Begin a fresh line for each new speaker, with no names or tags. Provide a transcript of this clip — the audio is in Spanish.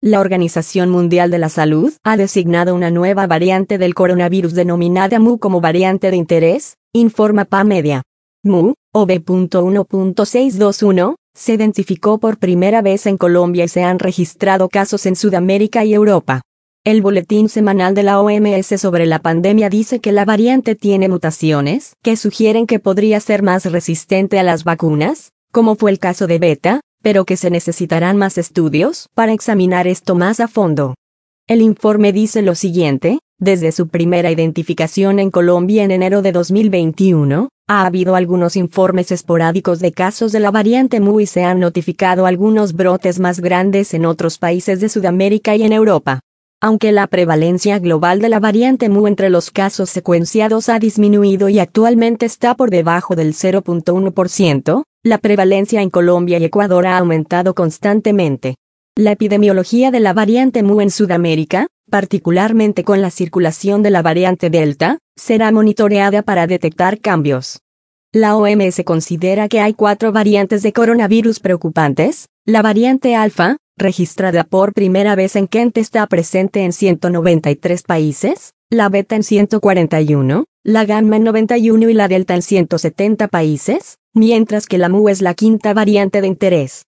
La Organización Mundial de la Salud ha designado una nueva variante del coronavirus denominada Mu como variante de interés, informa PAMedia. Mu, o B.1.621, se identificó por primera vez en Colombia y se han registrado casos en Sudamérica y Europa. El boletín semanal de la OMS sobre la pandemia dice que la variante tiene mutaciones que sugieren que podría ser más resistente a las vacunas, como fue el caso de Beta, pero que se necesitarán más estudios para examinar esto más a fondo. El informe dice lo siguiente: desde su primera identificación en Colombia en enero de 2021, ha habido algunos informes esporádicos de casos de la variante Mu y se han notificado algunos brotes más grandes en otros países de Sudamérica y en Europa. Aunque la prevalencia global de la variante Mu entre los casos secuenciados ha disminuido y actualmente está por debajo del 0.1%, la prevalencia en Colombia y Ecuador ha aumentado constantemente. La epidemiología de la variante Mu en Sudamérica, particularmente con la circulación de la variante Delta, será monitoreada para detectar cambios. La OMS considera que hay 4 variantes de coronavirus preocupantes. La variante Alfa, registrada por primera vez en Kent, está presente en 193 países, la Beta en 141, la Gamma en 91 y la Delta en 170 países, mientras que la Mu es la quinta variante de interés.